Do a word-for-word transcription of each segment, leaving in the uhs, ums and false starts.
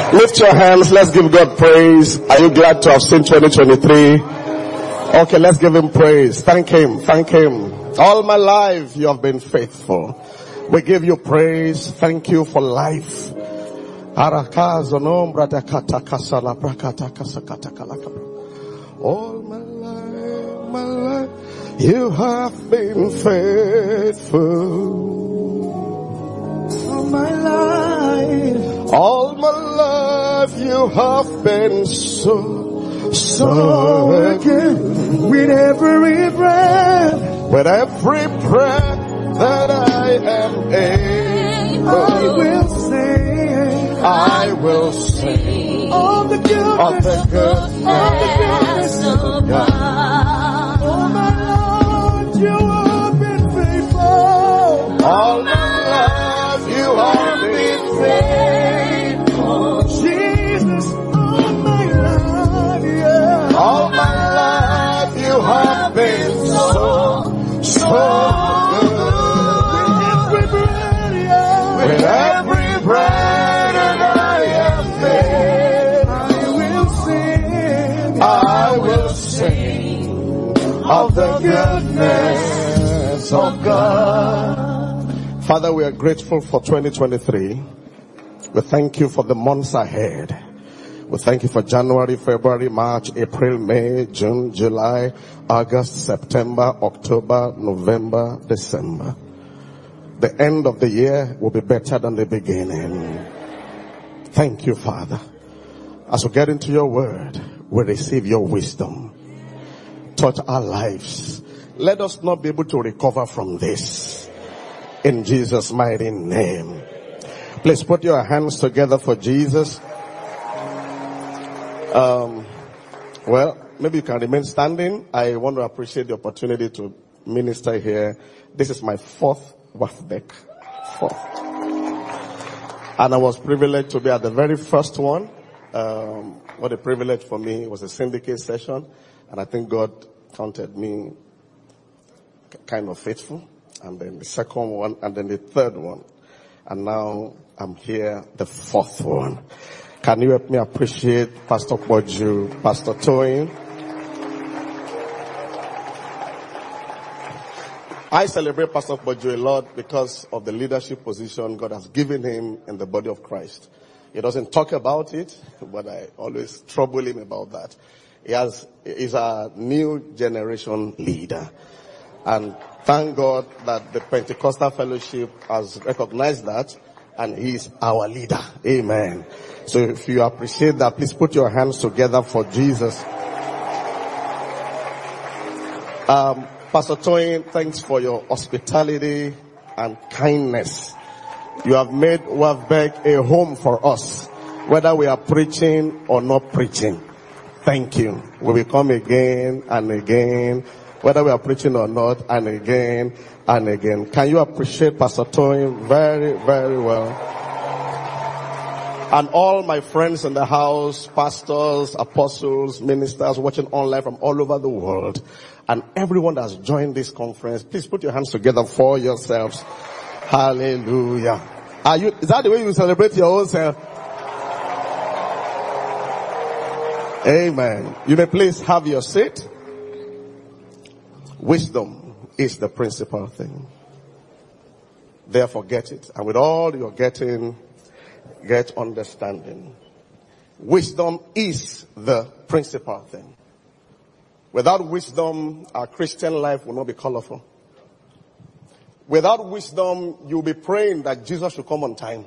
Lift your hands. Let's give God praise. Are you glad to have seen twenty twenty-three? Okay, let's give him praise. Thank him. Thank him. All my life you have been faithful. We give you praise. Thank you for life. All my life, my life, you have been faithful. All my life, all my life, you have been so, so good. With every breath, with every breath that I am able, I will sing, I will sing of the goodness of the goodness of God. Oh my Lord, you have been faithful. All my life you have been faithful. Jesus, all my life, yeah. All my life you have been so, so good. With every breath, yeah. With every breath that I am made, I will sing, I will sing of the goodness of God. Father, we are grateful for twenty twenty-three. We thank you for the months ahead. We thank you for January, February, March, April, May, June, July, August, September, October, November, December. The end of the year will be better than the beginning. Thank you, Father. As we get into your word, we receive your wisdom. Touch our lives. Let us not be able to recover from this. In Jesus' mighty name. Please put your hands together for Jesus. Um, well, maybe you can remain standing. I want to appreciate the opportunity to minister here. This is my fourth WAFBEC. Fourth. And I was privileged to be at the very first one. Um, what a privilege for me. It was a syndicate session. And I think God counted me kind of faithful. And then the second one, and then the third one. And now I'm here, the fourth one. Can you help me appreciate Pastor Boju, Pastor Toyin? I celebrate Pastor Boju a lot because of the leadership position God has given him in the body of Christ. He doesn't talk about it, but I always trouble him about that. He has, he's a new generation leader. And thank God that the Pentecostal Fellowship has recognized that, and he's our leader. Amen. So if you appreciate that, please put your hands together for Jesus. Um, Pastor Toyin, thanks for your hospitality and kindness. You have made WAFBEC a home for us, whether we are preaching or not preaching. Thank you. We will come again and again, whether we are preaching or not, and again and again. Can you appreciate Pastor Toyin very, very well? And all my friends in the house, pastors, apostles, ministers watching online from all over the world, and everyone that's joined this conference, please put your hands together for yourselves. Hallelujah. Are you, is that the way you celebrate your own self? Amen. You may please have your seat. Wisdom is the principal thing. Therefore get it. And with all you're getting, get understanding. Wisdom is the principal thing. Without wisdom, our Christian life will not be colorful. Without wisdom, you'll be praying that Jesus should come on time.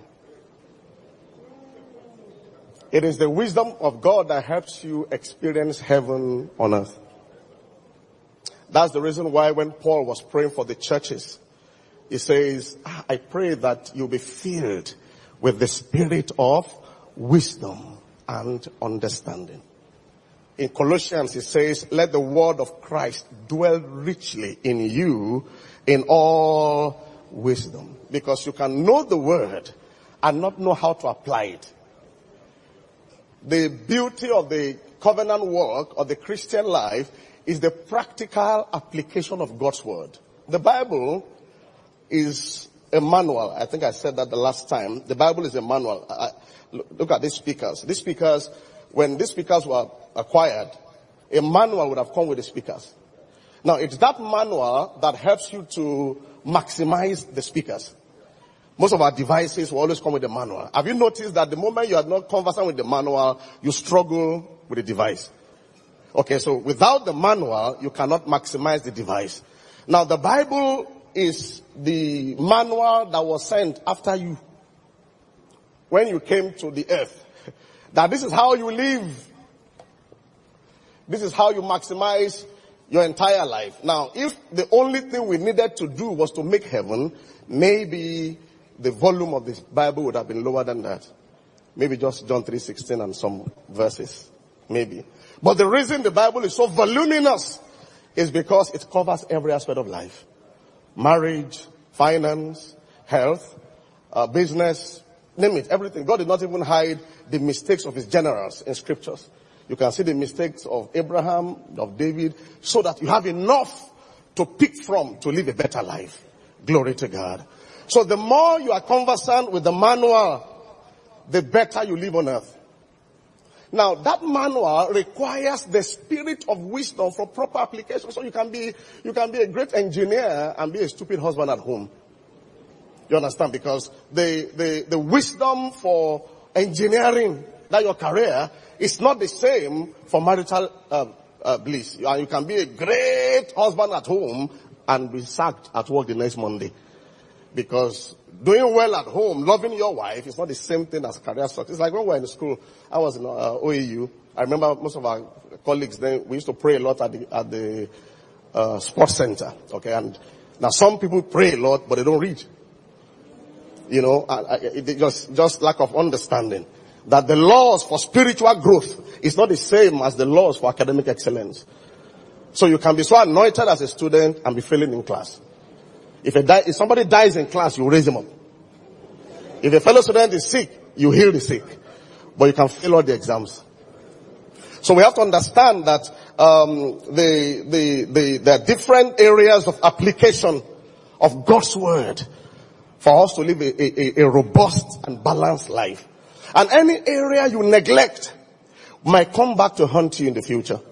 It is the wisdom of God that helps you experience heaven on earth. That's the reason why when Paul was praying for the churches, he says, I pray that you'll be filled with the spirit of wisdom and understanding. In Colossians, he says, let the word of Christ dwell richly in you in all wisdom. Because you can know the word and not know how to apply it. The beauty of the covenant work of the Christian life is the practical application of God's word. The Bible is a manual. I think I said that the last time. The Bible is a manual. I, look at these speakers. These speakers, when these speakers were acquired, a manual would have come with the speakers. Now, it's that manual that helps you to maximize the speakers. Most of our devices will always come with the manual. Have you noticed that the moment you are not conversant with the manual, you struggle with the device? Okay, so without the manual, you cannot maximize the device. Now, the Bible is the manual that was sent after you, when you came to the earth. That this is how you live. This is how you maximize your entire life. Now, if the only thing we needed to do was to make heaven, maybe the volume of this Bible would have been lower than that. Maybe just John three sixteen and some verses. Maybe. But the reason the Bible is so voluminous is because it covers every aspect of life. Marriage, finance, health, uh, business, name it, everything. God did not even hide the mistakes of his generals in scriptures. You can see the mistakes of Abraham, of David, so that you have enough to pick from to live a better life. Glory to God. So the more you are conversant with the manual, the better you live on earth. Now, that manual requires the spirit of wisdom for proper application. So you can be, you can be a great engineer and be a stupid husband at home. You understand? Because the, the, the wisdom for engineering, that your career, is not the same for marital uh, uh, bliss. You, you can be a great husband at home and be sacked at work the next Monday. Because doing well at home, loving your wife, is not the same thing as career success. It's like when we were in school, I was in uh, O A U. I remember most of our colleagues then, we used to pray a lot at the, at the uh, sports center. Okay, and now some people pray a lot, but they don't read. You know, uh, it just, just lack of understanding. That the laws for spiritual growth is not the same as the laws for academic excellence. So you can be so anointed as a student and be failing in class. If, a die, if somebody dies in class, you raise him up. If a fellow student is sick, you heal the sick. But you can fail all the exams. So we have to understand that um, the, the, the, there are different areas of application of God's word for us to live a, a, a robust and balanced life. And any area you neglect might come back to haunt you in the future.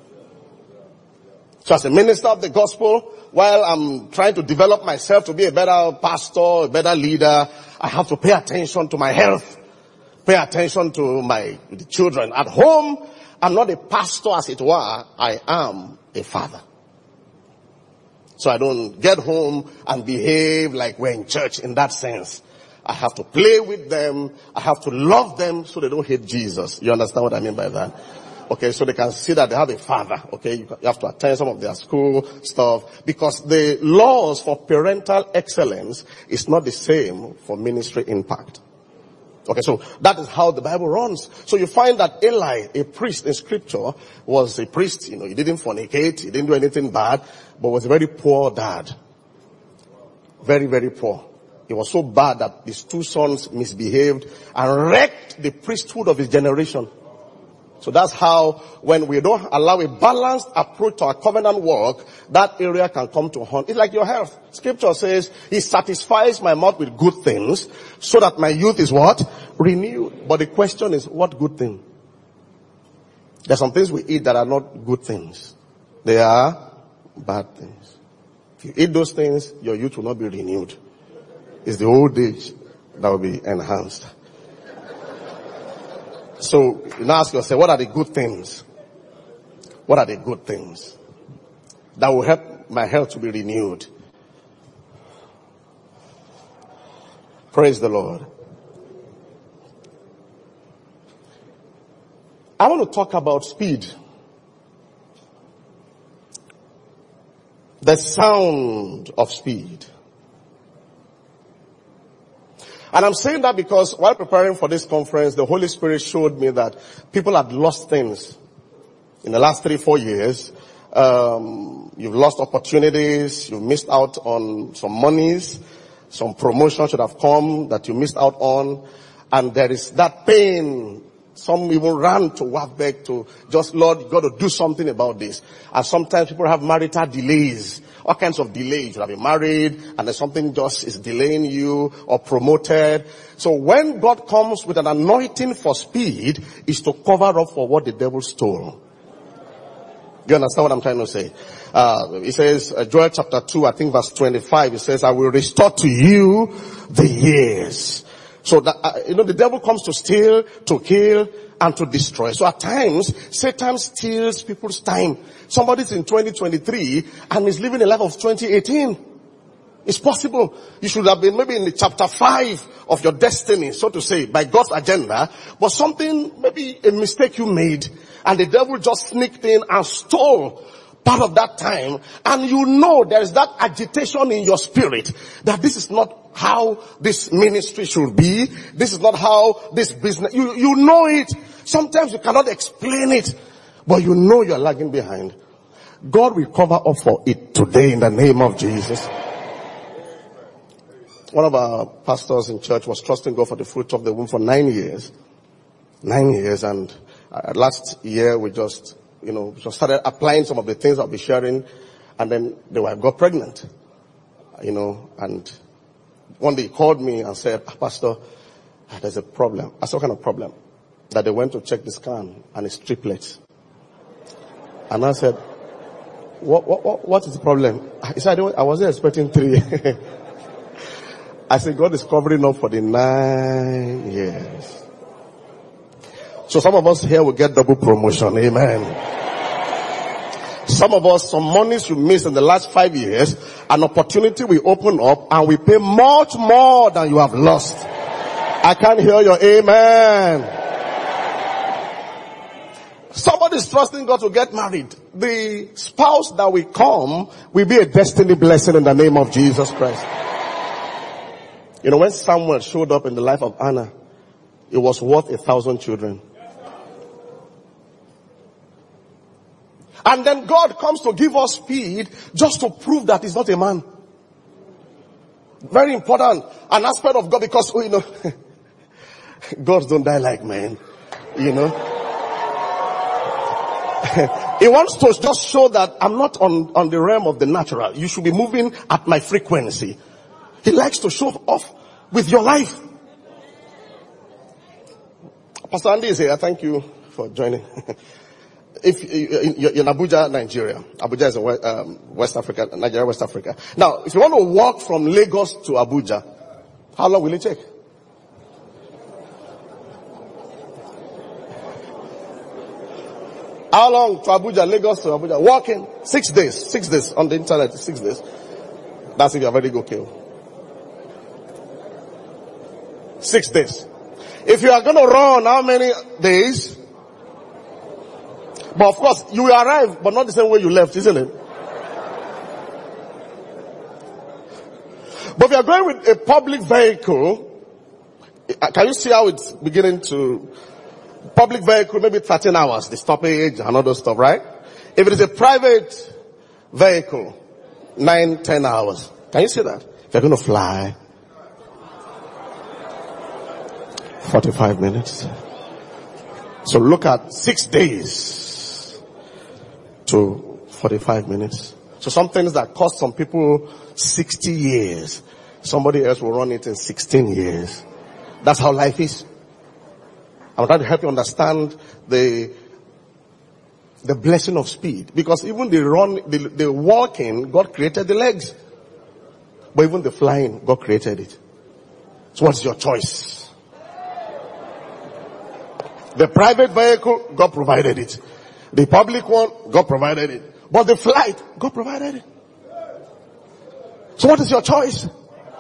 So as a minister of the gospel, while I'm trying to develop myself to be a better pastor, a better leader, I have to pay attention to my health, pay attention to my the children. At home, I'm not a pastor as it were, I am a father. So I don't get home and behave like we're in church in that sense. I have to play with them. I have to love them so they don't hate Jesus. You understand what I mean by that? Okay, so they can see that they have a father. Okay, you have to attend some of their school stuff. Because the laws for parental excellence is not the same for ministry impact. Okay, so that is how the Bible runs. So you find that Eli, a priest in scripture, was a priest. You know, he didn't fornicate, he didn't do anything bad, but was a very poor dad. Very, very poor. He was so bad that his two sons misbehaved and wrecked the priesthood of his generation. So that's how, when we don't allow a balanced approach to our covenant work, that area can come to haunt. It's like your health. Scripture says, he satisfies my mouth with good things, so that my youth is what? Renewed. But the question is, what good thing? There are some things we eat that are not good things. They are bad things. If you eat those things, your youth will not be renewed. It's the old age that will be enhanced. So you now ask yourself, what are the good things? What are the good things that will help my health to be renewed? Praise the Lord. I want to talk about speed. The sound of speed. And I'm saying that because while preparing for this conference, the Holy Spirit showed me that people had lost things in the last three, four years. Um, you've lost opportunities. You've missed out on some monies. Some promotion should have come that you missed out on. And there is that pain Some even ran to WAFBEC to just, Lord, you got to do something about this. And sometimes people have marital delays, all kinds of delays. You have been married and then something just is delaying you or promoted. So when God comes with an anointing for speed, is to cover up for what the devil stole. You understand what I'm trying to say? Uh, it says, uh, Joel chapter two, I think verse twenty-five, it says, I will restore to you the years. So that, uh, you know, the devil comes to steal, to kill, and to destroy. So at times, Satan steals people's time. Somebody's in twenty twenty-three and is living a life of twenty eighteen. It's possible. You should have been maybe in the chapter five of your destiny, so to say, by God's agenda. But something, maybe a mistake you made, and the devil just sneaked in and stole part of that time, and you know there is that agitation in your spirit that this is not how this ministry should be. This is not how this business, you, you know it. Sometimes you cannot explain it, but you know you're lagging behind. God will cover up for it today in the name of Jesus. One of our pastors in church was trusting God for the fruit of the womb for nine years. Nine years, and uh, last year we just You know, just started applying some of the things I'll be sharing, and then the wife got pregnant. You know, and one day he called me and said, Pastor, there's a problem. I said, what kind of problem? That they went to check the scan and it's triplets. And I said, what, what, what, what is the problem? He said, I, don't, I wasn't expecting three. I said, God is covering up for the nine years. So some of us here will get double promotion. Amen. Some of us, some monies you missed in the last five years, an opportunity will open up and we pay much more than you have lost. I can't hear your amen. Somebody's trusting God to get married. The spouse that will come will be a destiny blessing in the name of Jesus Christ. You know, when Samuel showed up in the life of Anna, it was worth a thousand children. And then God comes to give us speed just to prove that he's not a man. Very important. An aspect of God, because, you know, gods don't die like men. You know. He wants to just show that I'm not on, on the realm of the natural. You should be moving at my frequency. He likes to show off with your life. Pastor Andy is here. Thank you for joining. If you're in Abuja, Nigeria, Abuja is in West Africa, Nigeria, West Africa. Now, if you want to walk from Lagos to Abuja, how long will it take? How long to Abuja, Lagos to Abuja? Walking six days, six days on the internet, six days. That's if you're very good kill. Six days. If you are going to run, how many days? But of course, you will arrive, but not the same way you left, isn't it? But if you are going with a public vehicle, can you see how it's beginning to, public vehicle, maybe thirteen hours, the stoppage and all those stuff, right? If it is a private vehicle, nine, ten hours. Can you see that? If you're going to fly, forty-five minutes. So look at six days to forty-five minutes. So some things that cost some people sixty years, somebody else will run it in sixteen years. That's how life is. I'm trying to help you understand the the blessing of speed. Because even the run, the, the walking, God created the legs. But even the flying, God created it. So what's your choice? The private vehicle, God provided it. The public one, God provided it. But the flight, God provided it. So what is your choice?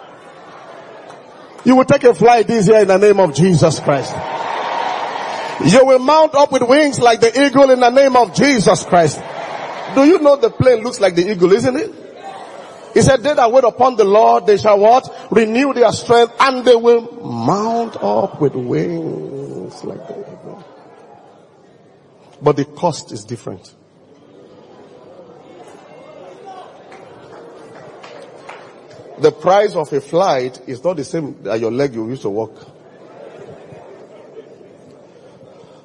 You will take a flight this year in the name of Jesus Christ. You will mount up with wings like the eagle in the name of Jesus Christ. Do you know the plane looks like the eagle, isn't it? He said, they that wait upon the Lord, they shall what? Renew their strength, and they will mount up with wings like the eagle. But the cost is different. The price of a flight is not the same as your leg you used to walk.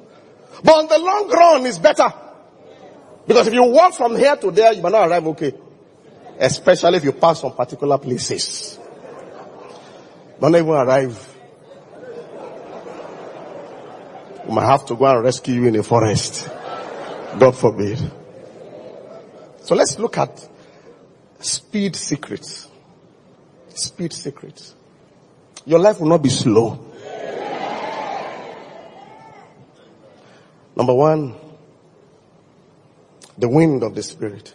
But on the long run, it's better. Because if you walk from here to there, you might not arrive okay. Especially if you pass some particular places. You might not even arrive. You might have to go and rescue you in a forest. God forbid. So let's look at speed secrets. Speed secrets. Your life will not be slow. Number one, the wind of the Spirit.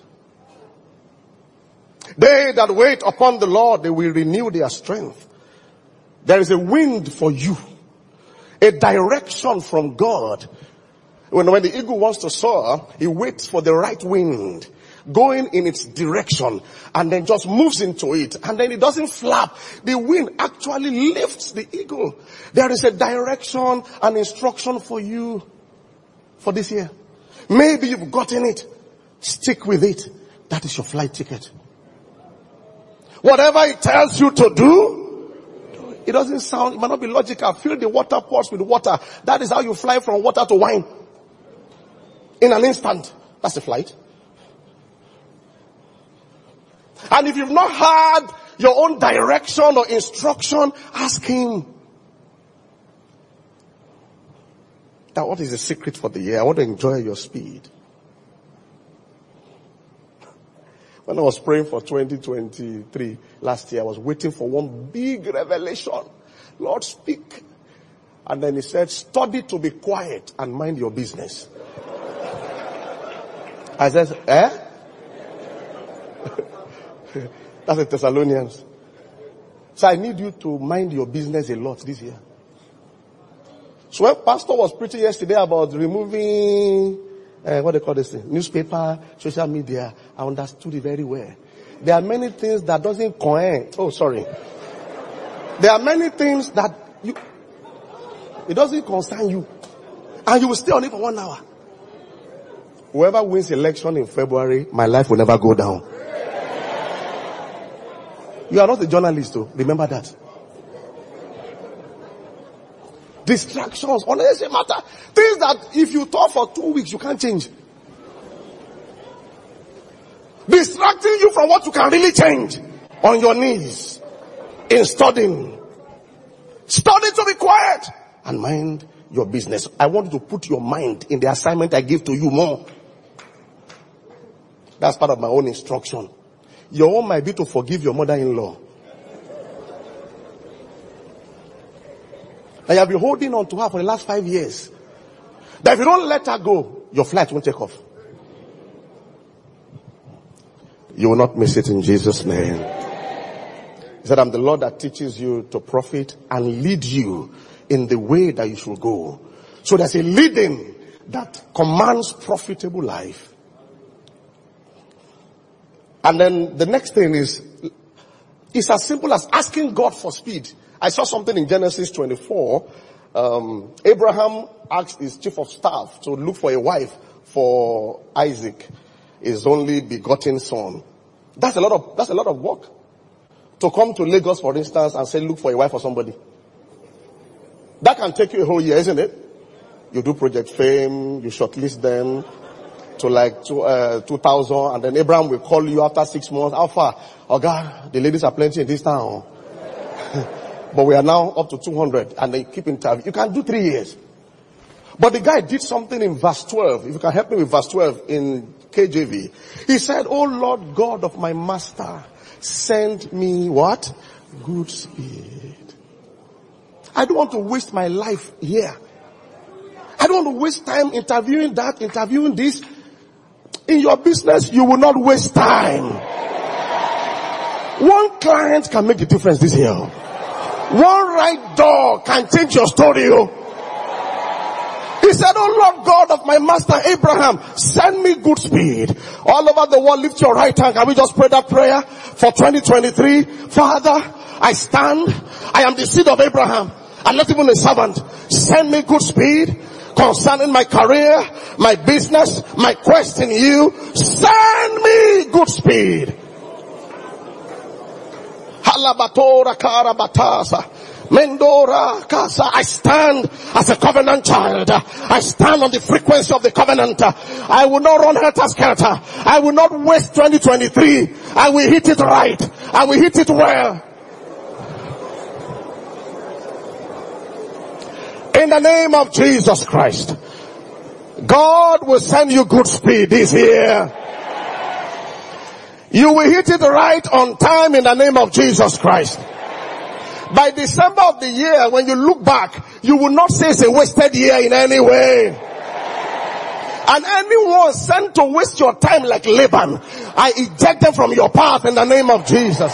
They that wait upon the Lord, they will renew their strength. There is a wind for you. A direction from God. When, when the eagle wants to soar, he waits for the right wind, going in its direction, and then just moves into it, and then it doesn't flap. The wind actually lifts the eagle. There is a direction and instruction for you for this year. Maybe you've gotten it. Stick with it. That is your flight ticket. Whatever it tells you to do, it doesn't sound, it might not be logical. Fill the water pots with water. That is how you fly from water to wine. In an instant. That's the flight. And if you've not had your own direction or instruction, ask him. Now, what is the secret for the year? I want to enjoy your speed. When I was praying for twenty twenty-three last year, I was waiting for one big revelation. Lord, speak. And then he said, study to be quiet and mind your business. I said, eh? That's the Thessalonians. So I need you to mind your business a lot this year. So when Pastor was preaching yesterday about removing, uh, what they call this thing, newspaper, social media, I understood it very well. There are many things that doesn't concern. Oh, sorry. There are many things that you, it doesn't concern you. And you will stay on it for one hour. Whoever wins election in February, my life will never go down. You are not a journalist, though. Remember that. Distractions, unnecessary matter. Things that if you talk for two weeks, you can't change. Distracting you from what you can really change on your knees in studying. Study to be quiet and mind your business. I want you to put your mind in the assignment I give to you more. That's part of my own instruction. Your own might be to forgive your mother-in-law. And you have been holding on to her for the last five years. That if you don't let her go, your flight won't take off. You will not miss it in Jesus' name. He said, I'm the Lord that teaches you to profit and lead you in the way that you should go. So there's a leading that commands profitable life. And then the next thing is, it's as simple as asking God for speed. I saw something in Genesis twenty-four. Um, Abraham asked his chief of staff to look for a wife for Isaac, his only begotten son. That's a lot of, that's a lot of work. To come to Lagos, for instance, and say, look for a wife for somebody. That can take you a whole year, isn't it? You do Project Fame, you shortlist them to like two, uh, two thousand, and then Abraham will call you after six months. How far? Oh God, the ladies are plenty in this town. But we are now up to two hundred, and they keep interviewing. You can do three years. But the guy did something in verse twelve. If you can help me with verse twelve in K J V. He said, oh Lord God of my master, send me what? Good speed. I don't want to waste my life here. I don't want to waste time interviewing that, interviewing this. In your business, you will not waste time. One client can make the difference this year. One right door can change your story. He said, oh Lord God of my master Abraham, send me good speed. All over the world, lift your right hand. Can we just pray that prayer for twenty twenty-three? Father, I stand. I am the seed of Abraham. I'm not even a servant. Send me good speed concerning my career, my business, my quest in you. Send me good speed. Halabatora karabatasa. Mendora Casa, I stand as a covenant child. I stand on the frequency of the covenant. I will not run helter-skelter. I will not waste twenty twenty-three. I will hit it right. I will hit it well. In the name of Jesus Christ, God will send you good speed this year. You will hit it right on time in the name of Jesus Christ. By December of the year, when you look back, you will not say it's a wasted year in any way. And anyone sent to waste your time like Laban, I eject them from your path in the name of Jesus.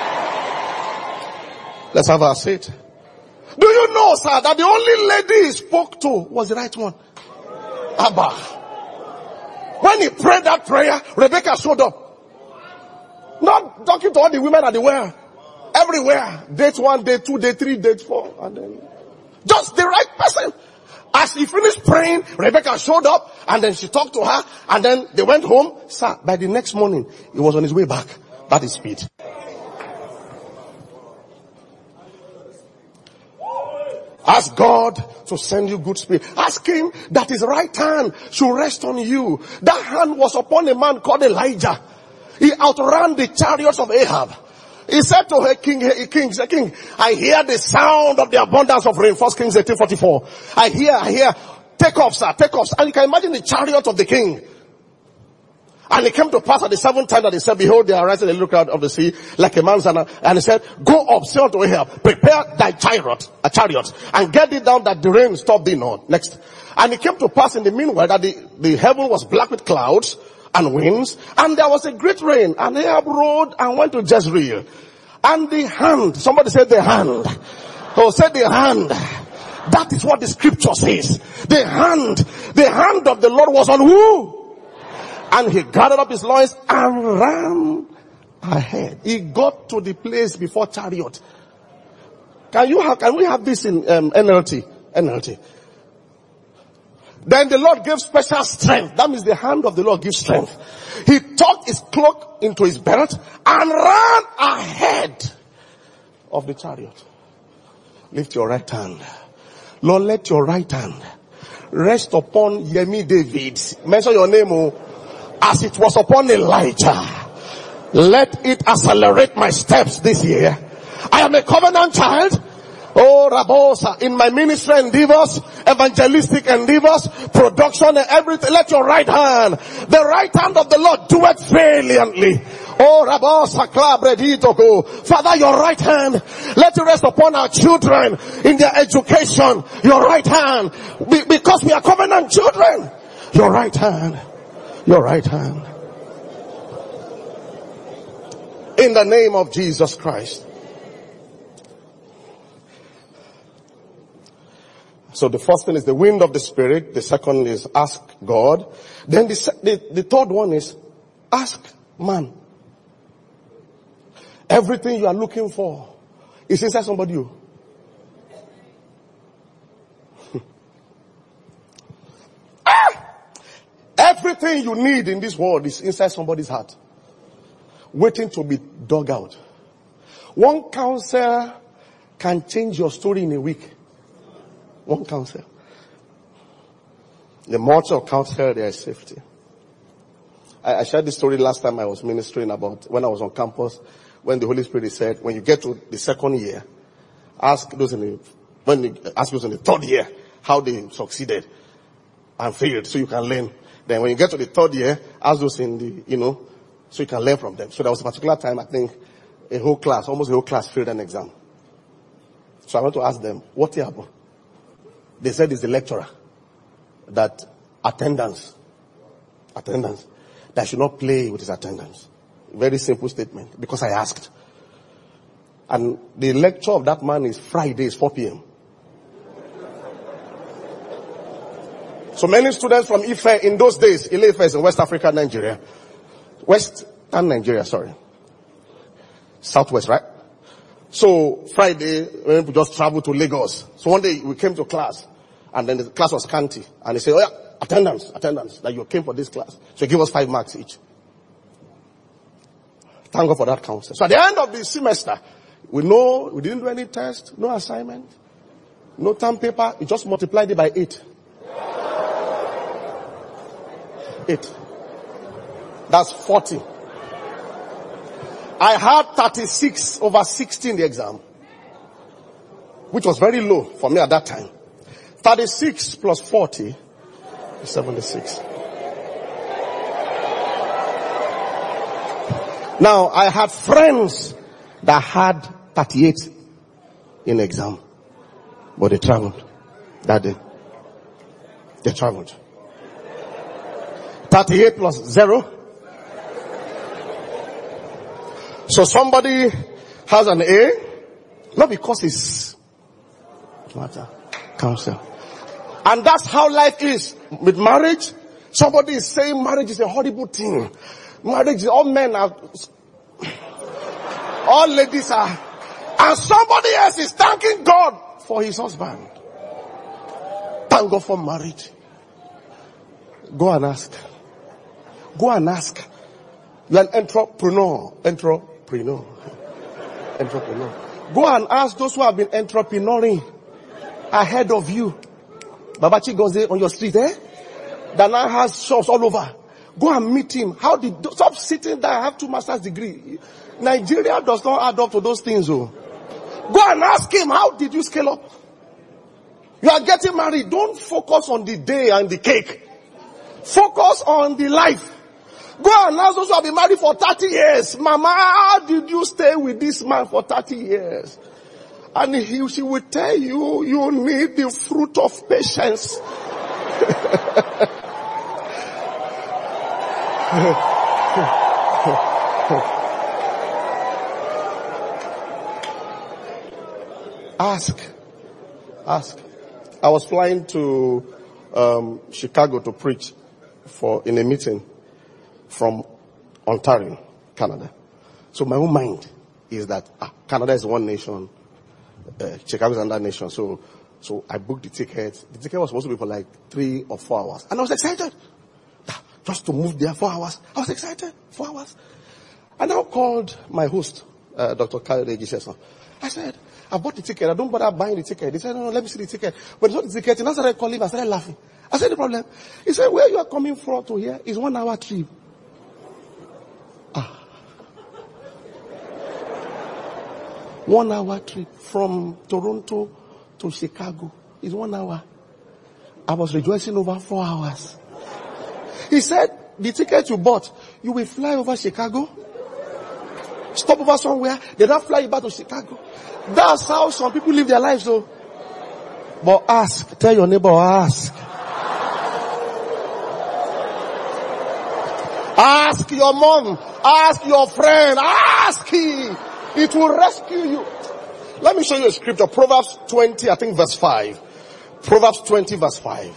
Let's have our seat. Do you know, sir, that the only lady he spoke to was the right one? Abba. When he prayed that prayer, Rebecca showed up. Not talking to all the women at the well. Everywhere. Date one, date two, date three, date four. And then just the right person. As he finished praying, Rebecca showed up and then she talked to her and then they went home. Sir, by the next morning, he was on his way back. That is speed. Ask God to send you good speed. Ask him that his right hand should rest on you. That hand was upon a man called Elijah. He outran the chariots of Ahab. He said to her king, hey, king, say, king, I hear the sound of the abundance of rain. First Kings eighteen forty-four. I hear, I hear, take off, sir, take off. And you can imagine the chariot of the king. And it came to pass at the seventh time that he said, behold, they are rising a little crowd of the sea, like a man's son. And he said, go up, say unto Ahab, prepare thy chariot, a chariot, and get it down that the rain stop thee not. Next. And it came to pass in the meanwhile that the, the heaven was black with clouds and winds, and there was a great rain. And Ahab rode and went to Jezreel. And the hand, somebody said the hand. Oh, said the hand. That is what the scripture says. The hand, the hand of the Lord was on who? And he gathered up his loins and ran ahead. He got to the place before chariot. Can you have, can we have this in um, N L T? N L T. Then the Lord gave special strength. That means the hand of the Lord gives strength. He tucked his cloak into his belt and ran ahead of the chariot. Lift your right hand. Lord, let your right hand rest upon Yemi David. Mention your name, oh. As it was upon Elijah. Let it accelerate my steps this year. I am a covenant child. Oh, Rabosa, in my ministry endeavors, evangelistic endeavors, production and everything, let your right hand, the right hand of the Lord, do it valiantly. Oh, Rabosa, Klabreditoko. Father, your right hand, let it rest upon our children in their education. Your right hand, Be- because we are covenant children. Your right hand. Your right hand. In the name of Jesus Christ. So the first thing is the wind of the Spirit. The second is ask God. Then the, the, the third one is ask man. Everything you are looking for is inside somebody. You. ah! Everything you need in this world is inside somebody's heart, waiting to be dug out. One counsel can change your story in a week. One counsel. The multitude of counsel, there is safety. I, I shared this story last time I was ministering about when I was on campus, when the Holy Spirit said, when you get to the second year, ask those in the, when you ask those in the third year how they succeeded and failed, so you can learn. Then when you get to the third year, ask those in the, you know, so you can learn from them. So there was a particular time, I think, a whole class, almost a whole class failed an exam. So I went to ask them, what happened? They said it's the lecturer. That attendance, attendance, that should not play with his attendance. Very simple statement, because I asked. And the lecture of that man is Fridays, four p.m. So many students from Ife in those days, Ile-Ife is in West Africa, Nigeria. Western Nigeria, sorry. Southwest, right? So Friday, we went to just travel to Lagos. So one day we came to class, and then the class was scanty. And they said, oh yeah, attendance, attendance, that you came for this class. So give us five marks each. Thank God for that counsel. So at the end of the semester, We know we didn't do any test, no assignment, no term paper. You just multiplied it by eight. Eight. That's forty. I had thirty-six over sixty in the exam, which was very low for me at that time. thirty-six plus forty is seventy-six. Now, I had friends that had thirty-eight in the exam, but they traveled that day. They traveled. thirty-eight plus zero. So somebody has an A, not because it's matter, counsel. And that's how life is. With marriage, somebody is saying marriage is a horrible thing. Marriage is, all men are, all ladies are, and somebody else is thanking God for his husband. Thank God for marriage. Go and ask. Go and ask. You're an entrepreneur. Entrepreneur. Entrepreneur. Go and ask those who have been entrepreneuring ahead of you. Babachi Goze on your street, eh? That now has shops all over. Go and meet him. How did, stop sitting there, I have two master's degree. Nigeria does not add up to those things, oh. Go and ask him, how did you scale up? You are getting married. Don't focus on the day and the cake. Focus on the life. Go and ask those who have been married for thirty years. Mama, how did you stay with this man for thirty years? And he, she will tell you, you need the fruit of patience. Ask. Ask. I was flying to um, Chicago to preach for in a meeting from Ontario, Canada. So my own mind is that ah, Canada is one nation, uh, Chicago is another nation. So, so I booked the ticket. The ticket was supposed to be for like three or four hours, and I was excited ah, just to move there four hours. I was excited, four hours. I now called my host, uh, Doctor Kayode Giseson. I said, I bought the ticket. I don't bother buying the ticket. He said, no, no, let me see the ticket. But it's not the ticket. And I started calling him. I started laughing. I said, the problem. He said, where you are coming from to here is one hour trip. Ah. One hour trip from Toronto to Chicago is one hour. I was rejoicing over four hours. He said, the ticket you bought, you will fly over Chicago, stop over somewhere, they don't fly you back to Chicago. That's how some people live their lives, though. But ask, tell your neighbor, ask. Ask your mom, ask your friend, ask him. It will rescue you. Let me show you a scripture, Proverbs twenty, I think verse five. Proverbs twenty verse five.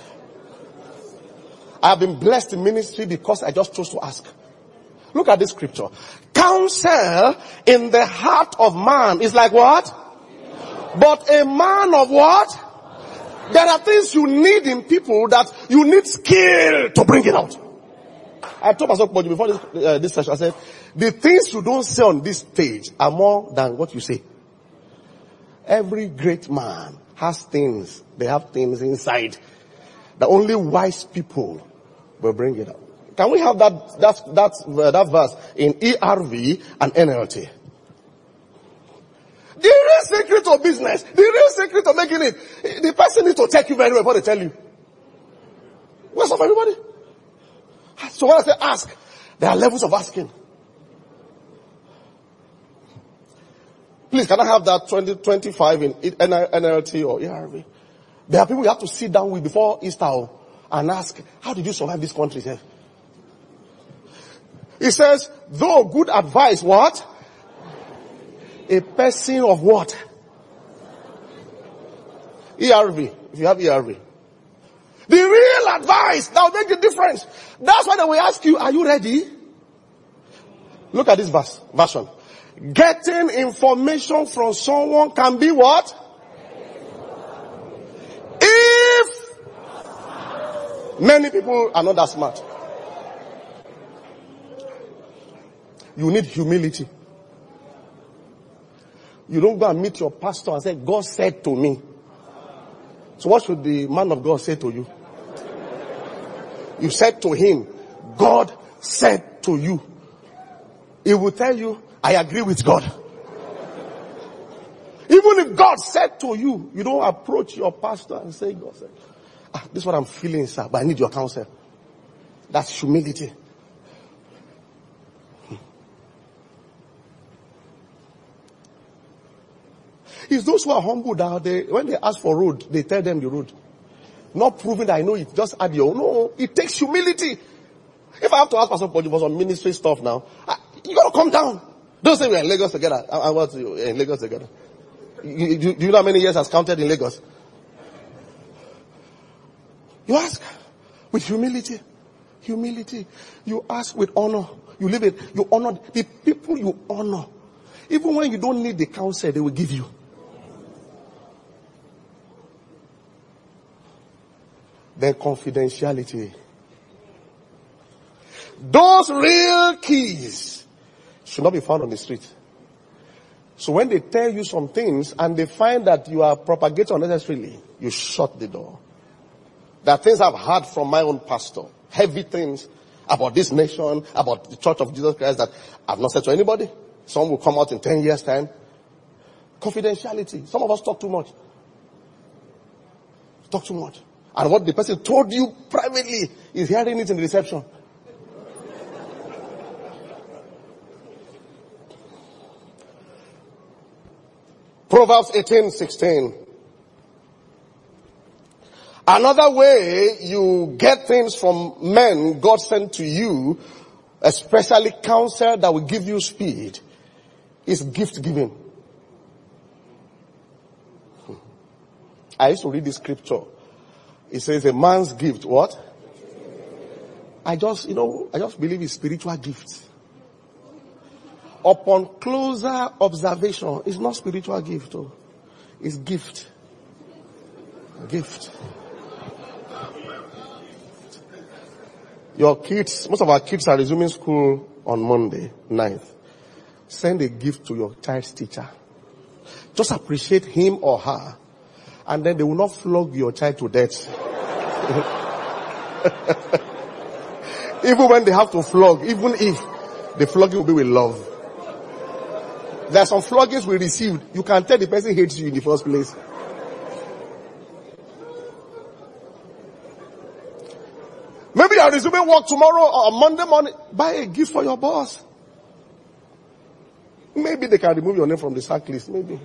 I have been blessed in ministry because I just chose to ask. Look at this scripture. Counsel in the heart of man is like what? But a man of what? There are things you need in people that you need skill to bring it out. I told myself before this, uh, this session, I said, the things you don't say on this stage are more than what you say. Every great man has things. They have things inside that only wise people will bring it out. Can we have that, that, that, uh, that verse in E R V and N L T? The real secret of business, the real secret of making it, the person needs to take you very well before they tell you. What's up, everybody? So when I say ask, there are levels of asking. Please, can I have that twenty twenty-five in N L T or E R V? There are people you have to sit down with before Easter and ask, how did you survive this country here? He says, though good advice, what? A person of what? E R V. If you have E R V. The real advice that will make the difference. That's why they will ask you, are you ready? Look at this verse, version. Getting information from someone can be what? If many people are not that smart. You need humility. You don't go and meet your pastor and say, God said to me. So what should the man of God say to you? You said to him, God said to you. He will tell you, I agree with God. Even if God said to you, you don't approach your pastor and say, God said, ah, this is what I'm feeling, sir, but I need your counsel. That's humility. It's those who are humble that they, when they ask for road, they tell them the road. Not proving that I know it, just add your own. No, it takes humility. If I have to ask Pastor Paul for some ministry stuff now, I, you gotta come down. Don't say we're in Lagos together. I, I want to in Lagos together. You, do, do you know how many years has counted in Lagos? You ask with humility. Humility. You ask with honor. You live it. You honor the people you honor. Even when you don't need the counsel, they will give you. Then confidentiality. Those real keys should not be found on the street. So when they tell you some things and they find that you are propagating unnecessarily, you shut the door. There are things I've heard from my own pastor. Heavy things about this nation, about the Church of Jesus Christ that I've not said to anybody. Some will come out in ten years time. Confidentiality. Some of us talk too much. Talk too much. And what the person told you privately is hearing it in the reception. Proverbs eighteen sixteen. Another way you get things from men God sent to you, especially counsel that will give you speed, is gift giving. I used to read this scripture. It says a man's gift, what? I just, you know, I just believe it's spiritual gifts. Upon closer observation, it's not spiritual gift, oh. It's gift. Gift. Your kids, most of our kids are resuming school on Monday, ninth. Send a gift to your child's teacher. Just appreciate him or her. And then they will not flog your child to death. Even when they have to flog, even if the flogging will be with love. There are some floggings we received. You can tell the person hates you in the first place. Maybe you're resuming work tomorrow or Monday morning. Buy a gift for your boss. Maybe they can remove your name from the sack list. Maybe.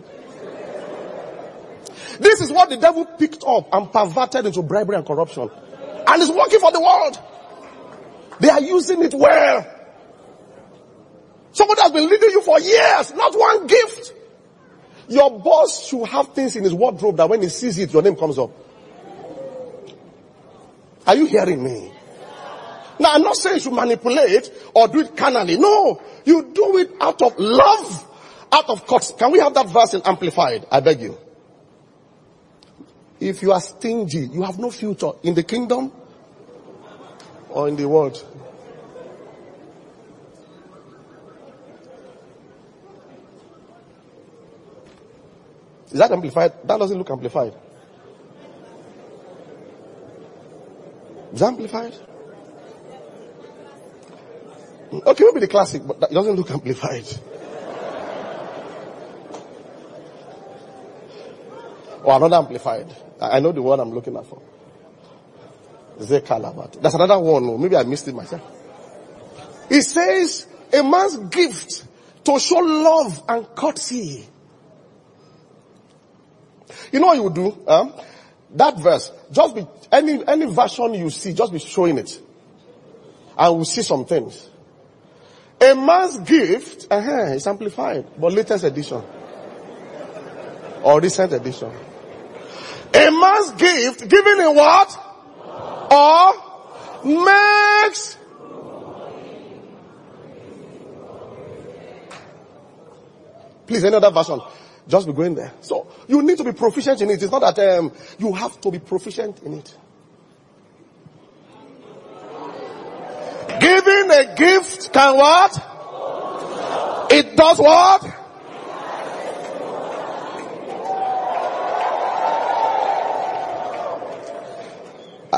This is what the devil picked up and perverted into bribery and corruption. And it's working for the world. They are using it well. Somebody has been leading you for years. Not one gift. Your boss should have things in his wardrobe that when he sees it, your name comes up. Are you hearing me? Now, I'm not saying you should manipulate or do it carnally. No. You do it out of love. Out of course. Can we have that verse in Amplified? I beg you. If you are stingy, you have no future in the kingdom or in the world. Is that amplified? That doesn't look amplified. Is that amplified? Okay, maybe the classic, but that doesn't look amplified. Or another amplified. I know the word I'm looking at for. Zekalabat. That's another one. Maybe I missed it myself. It says, a man's gift to show love and courtesy. You know what you would do? Um, that verse, just be, any, any version you see, just be showing it. And we'll see some things. A man's gift, uh-huh, is amplified, but latest edition. Or recent edition. A man's gift given in what? Or makes. Please, any other version? Just be going there. So, you need to be proficient in it. It's not that um, you have to be proficient in it. Giving a gift can what? It does what?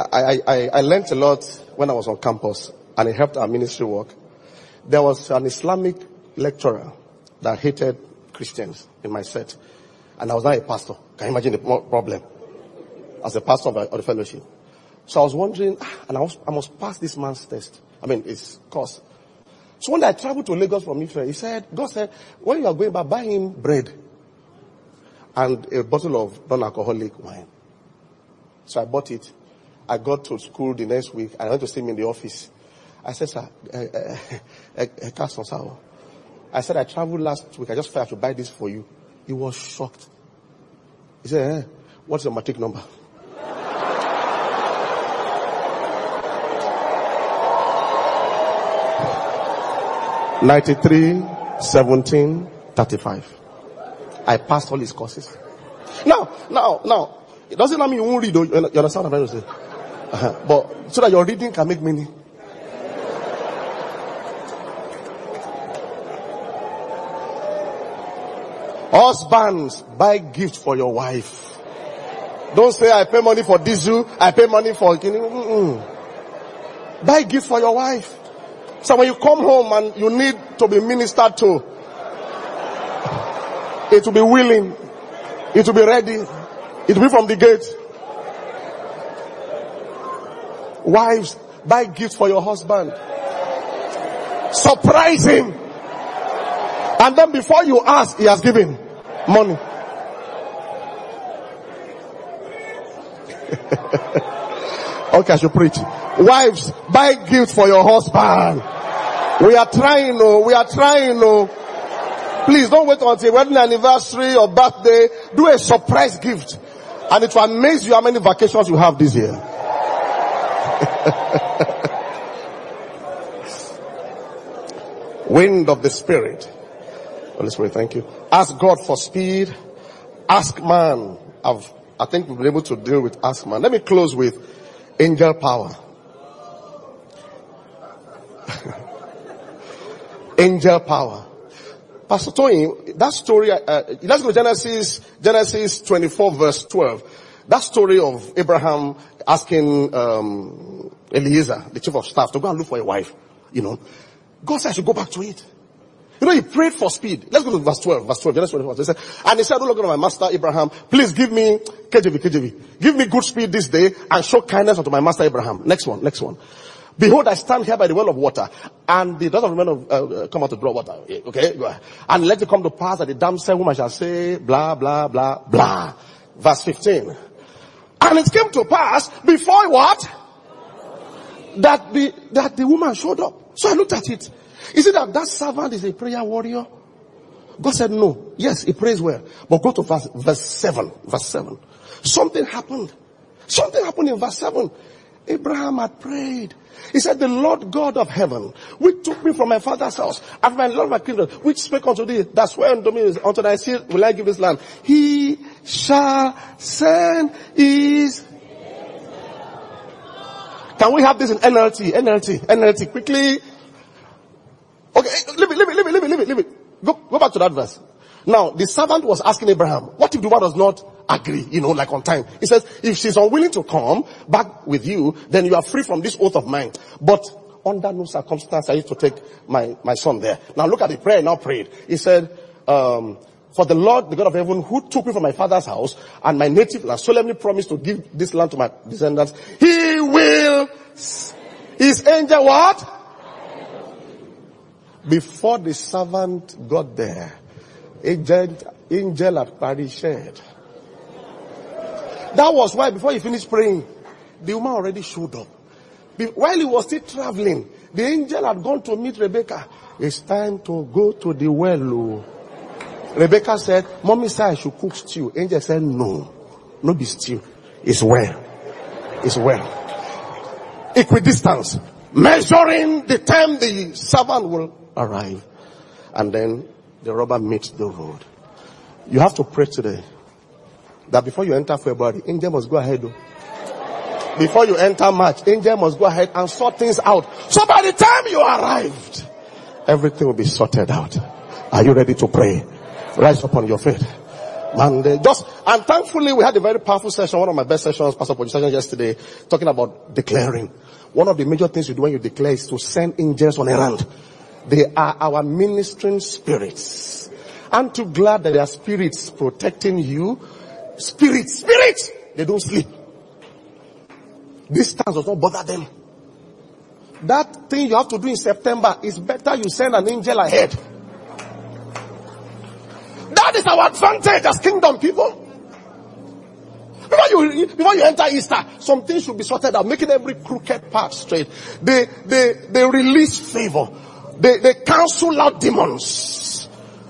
I, I, I learned a lot when I was on campus, and it helped our ministry work. There was an Islamic lecturer that hated Christians in my set, and I was not a pastor. Can you imagine the problem? As a pastor of the, of the fellowship. So I was wondering, and I, was, I must pass this man's test. I mean, his course. So when I traveled to Lagos from Ife, he said, God said, when you are going back, buy him bread and a bottle of non-alcoholic wine. So I bought it. I got to school the next week, and I went to see him in the office. I said, sir, uh, uh, uh, I said, I traveled last week. I just felt I should buy this for you. He was shocked. He said, eh, what's your matric number? ninety-three, seventeen, thirty-five. I passed all his courses. Now, now, now, it doesn't mean you won't read. You understand what I'm trying to say? Uh-huh. But so that your reading can make meaning. Husbands, buy gift for your wife. Don't say, I pay money for diesel, I pay money for... Mm-mm. Buy gift for your wife. So when you come home and you need to be ministered to, it will be willing. It will be ready. It will be from the gate. Wives, buy gift for your husband. Surprise him. And then before you ask, he has given money. Okay, I should preach. Wives, buy gift for your husband. We are trying, no, we are trying, no. Please don't wait until wedding anniversary or birthday. Do a surprise gift. And it will amaze you how many vacations you have this year. Wind of the Spirit. Holy Spirit, thank you. Ask God for speed. Ask man. I've, I think we've been able to deal with ask man. Let me close with angel power. Angel power. Pastor Tony, that story, uh, let's go to Genesis, Genesis twenty-four verse twelve. That story of Abraham asking, um, Eliezer, the chief of staff, to go and look for a wife. You know, God said I should go back to it. You know, he prayed for speed. Let's go to verse twelve, verse twelve, Genesis twenty-four. He said, and he said, oh, look at my master Abraham, please give me, K J V, K J V, give me good speed this day and show kindness unto my master Abraham. Next one, next one. Behold, I stand here by the well of water, and the daughters of men of, uh, come out to draw water. Okay, and let it come to pass that the damsel whom I shall say, blah, blah, blah, blah. Verse fifteen. And it came to pass before what? That the, that the woman showed up. So I looked at it. Is it that that servant is a prayer warrior? God said no. Yes, he prays well. But go to verse, verse seven. Verse seven. Something happened. Something happened in verse seven. Abraham had prayed. He said, the Lord God of heaven, which took me from my father's house, and my Lord my kingdom, which spake unto thee, that swear unto me, unto thy seed will I give this land. He shall send his... Can we have this in N L T? N L T, N L T, quickly. Okay, leave it, leave it, leave it, leave it, leave it, leave it. Go, go back to that verse. Now, the servant was asking Abraham, what if the one does not agree, you know, like on time? He says, if she's unwilling to come back with you, then you are free from this oath of mine. But under no circumstance I used to take my, my son there. Now look at the prayer, now prayed. He said, um, for the Lord, the God of heaven, who took me from my father's house and my native land, solemnly promised to give this land to my descendants. He will, his angel what? Before the servant got there, angel, angel had perished. That was why before he finished praying, the woman already showed up. While he was still traveling, the angel had gone to meet Rebecca. It's time to go to the well. Oh. Rebecca said, Mommy said I should cook stew. Angel said, no, no be stew. It's well. It's well. Equidistance. Measuring the time the servant will arrive. And then the robber meets the road. You have to pray today that before you enter February, angel must go ahead. Though. Before you enter March, angel must go ahead and sort things out. So by the time you arrived, everything will be sorted out. Are you ready to pray? Rise upon your feet. Monday. Just, and thankfully we had a very powerful session, one of my best sessions, Pastor Poji session yesterday, talking about declaring. One of the major things you do when you declare is to send angels on errand. They are our ministering spirits. I'm too glad that there are spirits protecting you. Spirits, spirits! They don't sleep. Distance does not bother them. That thing you have to do in September is better you send an angel ahead. That is our advantage as kingdom people. Before you, before you enter Easter, some things should be sorted out, making every crooked path straight. They, they, they release favor. They, they cancel out demons.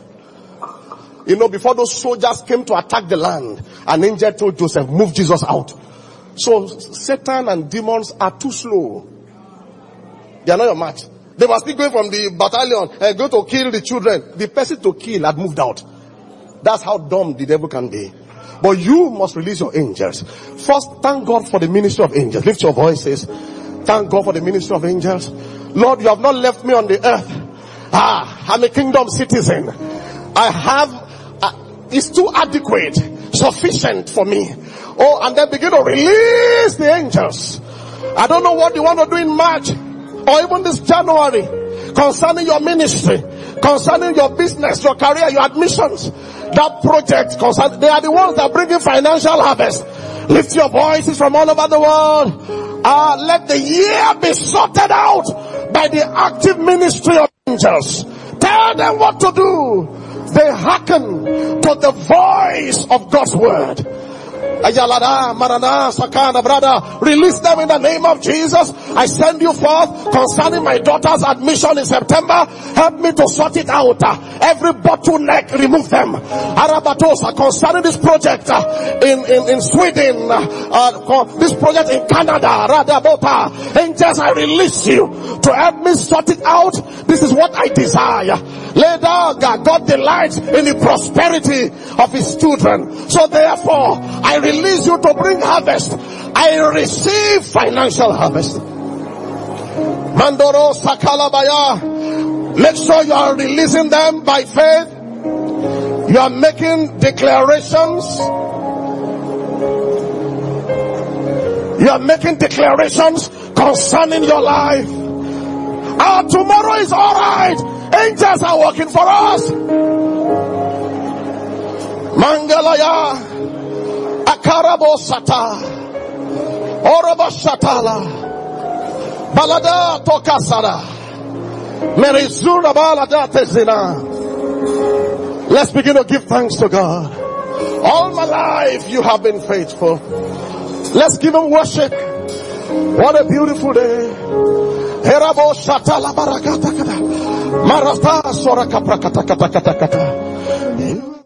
You know, before those soldiers came to attack the land, an angel told Joseph, move Jesus out. So Satan and demons are too slow. They are not your match. They must be going from the battalion and go to kill the children. The person to kill had moved out. That's how dumb the devil can be. But you must release your angels. First, thank God for the ministry of angels. Lift your voices. Thank God for the ministry of angels. Lord, you have not left me on the earth. Ah, I'm a kingdom citizen. I have, uh, it's too adequate, sufficient for me. Oh, and then begin to release the angels. I don't know what you want to do in March or even this January concerning your ministry, concerning your business, your career, your admissions. That project, they are the ones that bring in financial harvest. Lift your voices from all over the world. Uh, let the year be sorted out by the active ministry of angels. Tell them what to do. They hearken to the voice of God's word. Ayalada, Marana, Sakana, brother, release them in the name of Jesus. I send you forth concerning my daughter's admission in September. Help me to sort it out. Every bottleneck, remove them. Arabatosa, concerning this project uh, in, in, in Sweden, uh, this project in Canada, Radabota, angels, I release you to help me sort it out. This is what I desire. Later, God delights in the prosperity of his children. So therefore, I release you to bring harvest. I receive financial harvest. Mandoro Sakalabaya. Make sure you are releasing them by faith. You are making declarations. You are making declarations concerning your life. Our tomorrow is alright. Angels are working for us. Mangalaya, Akarabo Sata, Oroba Shatala, Balada Tokasada, Merizura Balada Tezina. Let's begin to give thanks to God. All my life you have been faithful. Let's give him worship. What a beautiful day. Herabo Shatala Barakata Marata Soraka Prakata Kata Kata Kata.